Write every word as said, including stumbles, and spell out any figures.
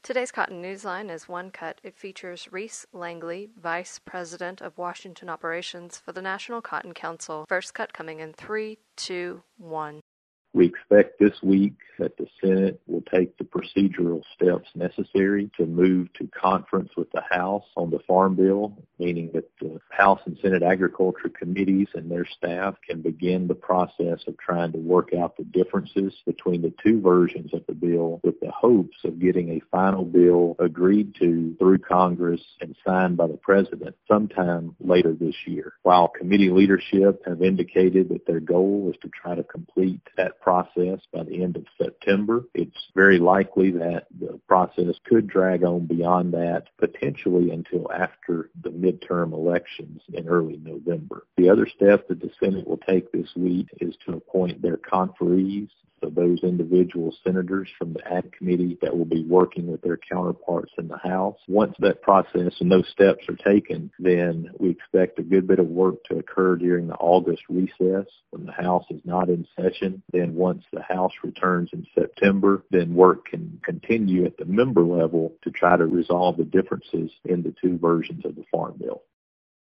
Today's Cotton Newsline is one cut. It features Reese Langley, Vice President of Washington Operations for the National Cotton Council. First cut coming in three, two, one. We expect this week that the Senate will take the procedural steps necessary to move to conference with the House on the Farm Bill, meaning that the House and Senate Agriculture Committees and their staff can begin the process of trying to work out the differences between the two versions of the bill with the hopes of getting a final bill agreed to through Congress and signed by the President sometime later this year. While committee leadership have indicated that their goal is to try to complete that process by the end of September, it's very likely that the process could drag on beyond that, potentially until after the midterm elections in early November. The other step that the Senate will take this week is to appoint their conferees, so those individual senators from the Ag Committee that will be working with their counterparts in the House. Once that process and those steps are taken, then we expect a good bit of work to occur during the August recess when the House is not in session. Then once the House returns in September, then work can continue at the member level to try to resolve the differences in the two versions of the Farm Bill.